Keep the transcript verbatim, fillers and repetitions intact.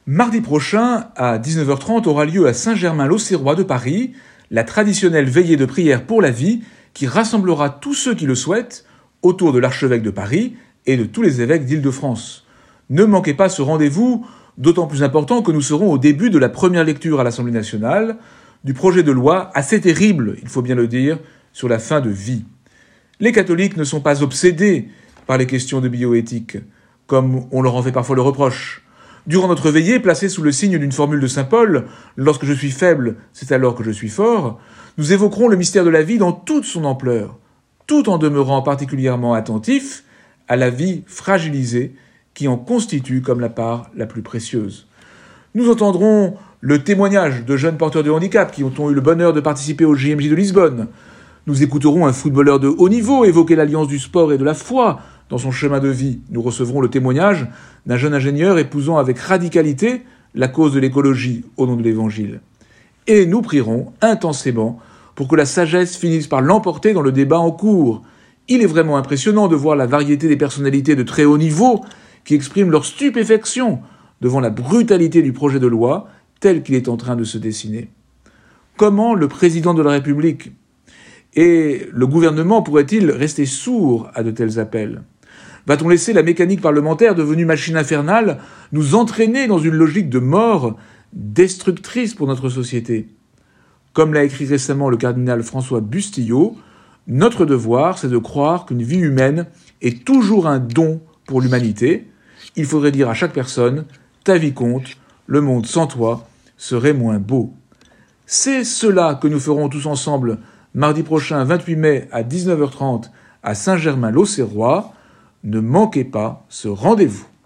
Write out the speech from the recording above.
Mardi prochain, à dix-neuf heures trente, aura lieu à Saint-Germain-l'Auxerrois de Paris la traditionnelle veillée de prière pour la vie qui rassemblera tous ceux qui le souhaitent autour de l'archevêque de Paris et de tous les évêques d'Île-de-France. Ne manquez pas ce rendez-vous, d'autant plus important que nous serons au début de la première lecture à l'Assemblée nationale du projet de loi assez terrible, il faut bien le dire, sur la fin de vie. Les catholiques ne sont pas obsédés par les questions de bioéthique, comme on leur en fait parfois le reproche. Durant notre veillée, placée sous le signe d'une formule de saint Paul, « Lorsque je suis faible, c'est alors que je suis fort », nous évoquerons le mystère de la vie dans toute son ampleur, tout en demeurant particulièrement attentifs à la vie fragilisée qui en constitue comme la part la plus précieuse. Nous entendrons le témoignage de jeunes porteurs de handicap qui ont eu le bonheur de participer au J M J de Lisbonne. Nous écouterons un footballeur de haut niveau évoquer l'alliance du sport et de la foi dans son chemin de vie. Nous recevrons le témoignage d'un jeune ingénieur épousant avec radicalité la cause de l'écologie au nom de l'Évangile. Et nous prierons intensément pour que la sagesse finisse par l'emporter dans le débat en cours. Il est vraiment impressionnant de voir la variété des personnalités de très haut niveau qui expriment leur stupéfaction devant la brutalité du projet de loi tel qu'il est en train de se dessiner. Comment le président de la République et le gouvernement pourraient-ils rester sourds à de tels appels ? Va-t-on laisser la mécanique parlementaire devenue machine infernale nous entraîner dans une logique de mort destructrice pour notre société ? Comme l'a écrit récemment le cardinal François Bustillo, notre devoir, c'est de croire qu'une vie humaine est toujours un don pour l'humanité. Il faudrait dire à chaque personne « ta vie compte, le monde sans toi serait moins beau ». C'est cela que nous ferons tous ensemble mardi prochain, vingt-huit mai, à dix-neuf heures trente, à Saint-Germain-l'Auxerrois. Ne manquez pas ce rendez-vous.